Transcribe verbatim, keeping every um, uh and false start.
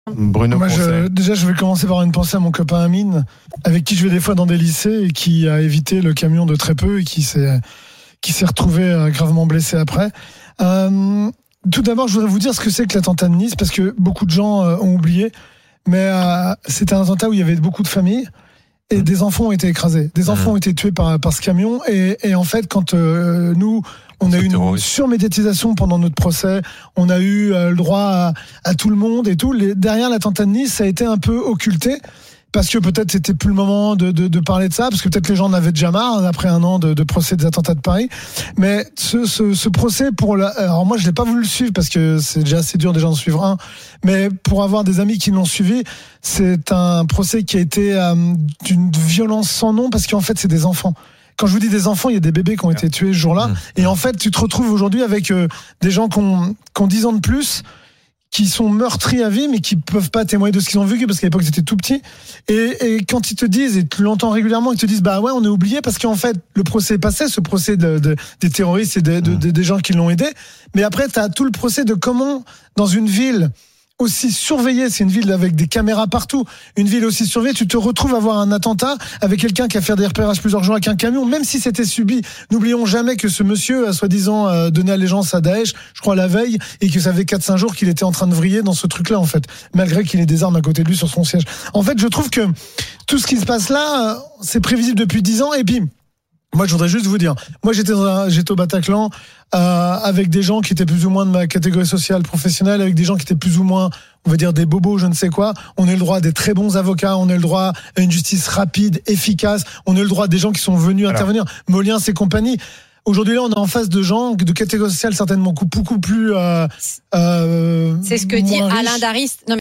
Bruno Moi, je, déjà, je vais commencer par une pensée à mon copain Amine, avec qui je vais des fois dans des lycées et qui a évité le camion de très peu et qui s'est, qui s'est retrouvé gravement blessé après. Euh, tout d'abord, je voudrais vous dire ce que c'est que l'attentat de Nice, parce que beaucoup de gens euh, ont oublié, mais euh, c'était un attentat où il y avait beaucoup de familles. Et des enfants ont été écrasés, des enfants mmh. ont été tués par, par ce camion. Et, et en fait, quand euh, nous, on a eu une surmédiatisation pendant notre procès, on a eu euh, le droit à, à tout le monde et tout. Les, derrière l'attentat de Nice, ça a été un peu occulté. Parce que peut-être c'était plus le moment de, de, de parler de ça, parce que peut-être les gens en avaient déjà marre après un an de, de procès des attentats de Paris. Mais ce, ce, ce procès pour la, alors moi je l'ai pas voulu le suivre parce que c'est déjà assez dur déjà d'en suivre un, mais pour avoir des amis qui l'ont suivi, c'est un procès qui a été euh, d'une violence sans nom parce qu'en fait c'est des enfants. Quand je vous dis des enfants, il y a des bébés qui ont été tués ce jour-là, mmh. et en fait tu te retrouves aujourd'hui avec euh, des gens qui ont, qui ont dix ans de plus, qui sont meurtris à vie, mais qui peuvent pas témoigner de ce qu'ils ont vécu, parce qu'à l'époque, ils étaient tout petits. Et, et quand ils te disent, et tu l'entends régulièrement, ils te disent, bah ouais, on est oublié, parce qu'en fait, le procès est passé, ce procès de, de, des terroristes et de, de, de, des gens qui l'ont aidé. Mais après, t'as tout le procès de comment, dans une ville aussi surveillée, c'est une ville avec des caméras partout, une ville aussi surveillée, tu te retrouves à avoir un attentat avec quelqu'un qui a fait des repérages plusieurs jours avec un camion, même si c'était subi. N'oublions jamais que ce monsieur a soi-disant euh, donné allégeance à Daesh, je crois la veille, et que ça fait quatre cinq jours qu'il était en train de vriller dans ce truc-là, en fait, malgré qu'il ait des armes à côté de lui sur son siège. En fait, je trouve que tout ce qui se passe là, euh, c'est prévisible depuis dix ans, et puis moi, je voudrais juste vous dire, moi, j'étais, dans un, j'étais au Bataclan euh, avec des gens qui étaient plus ou moins de ma catégorie sociale professionnelle, avec des gens qui étaient plus ou moins, on va dire, des bobos, je ne sais quoi. On a le droit à des très bons avocats, on a le droit à une justice rapide, efficace, on a le droit à des gens qui sont venus Alors. intervenir, Moliens et compagnie. Aujourd'hui, là, on est en face de gens de catégorie sociale certainement beaucoup plus... Euh, euh, C'est ce que dit Alain Darist. Non,